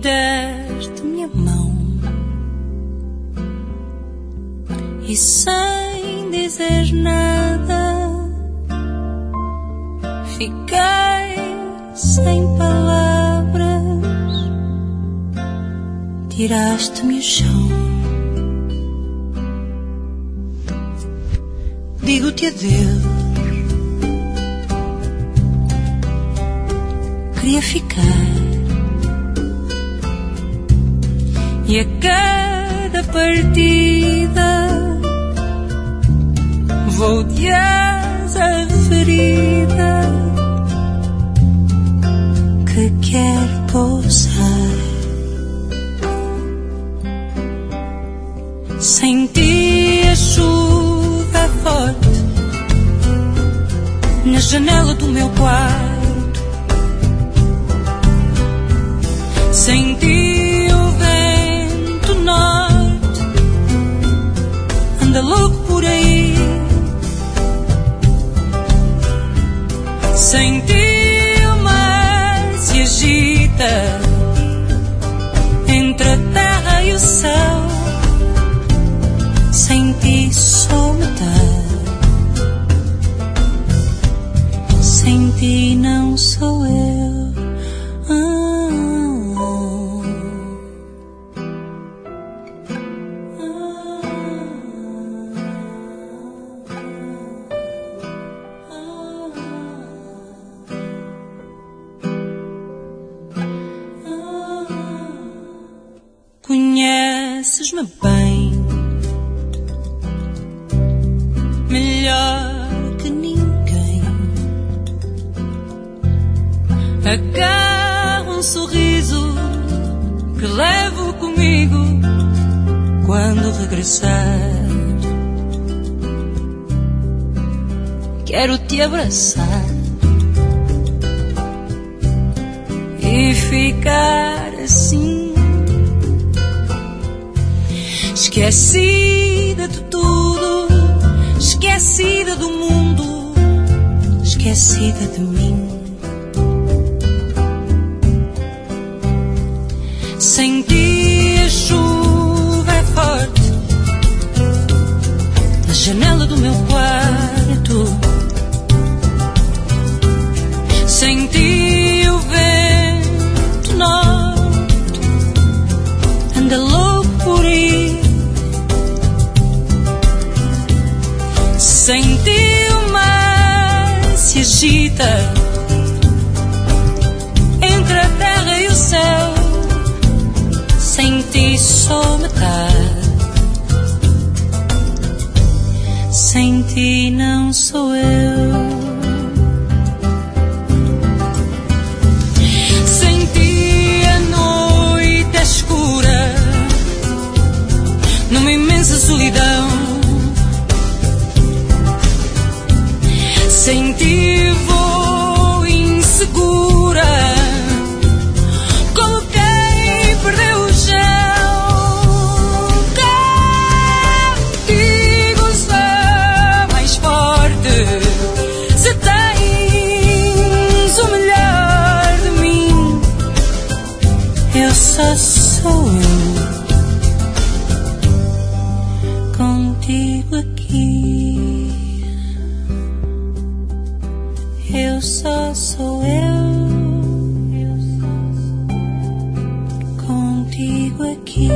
deste minha mão e sem dizer nada fiquei sem palavras. Tiraste-me o chão. Digo-te adeus. Queria ficar. E a cada partida vou de asa ferida que quer pousar. Senti a chuva forte na janela do meu quarto. Senti o vento norte, anda louco por aí. Senti o mar se agita entre a terra e o céu. Senti só metade. Senti não sou eu. Conheces-me bem, melhor que ninguém. Agarra um sorriso que levo comigo quando regressar. Quero te abraçar e ficar assim, esquecida de tudo, esquecida do mundo, esquecida de mim. Senti a chuva forte na janela do meu quarto. Senti o vento norte, anda louco por aí. Senti o mar se agita entre a terra e o céu. Senti só metade. Senti não sou eu. Senti a noite escura numa imensa solidão. Senti voo insegura, coloquei, perdeu o chão. Contigo sou mais forte, se tens o melhor de mim. Eu só sou eu, contigo aqui. Eu só sou eu, contigo aqui.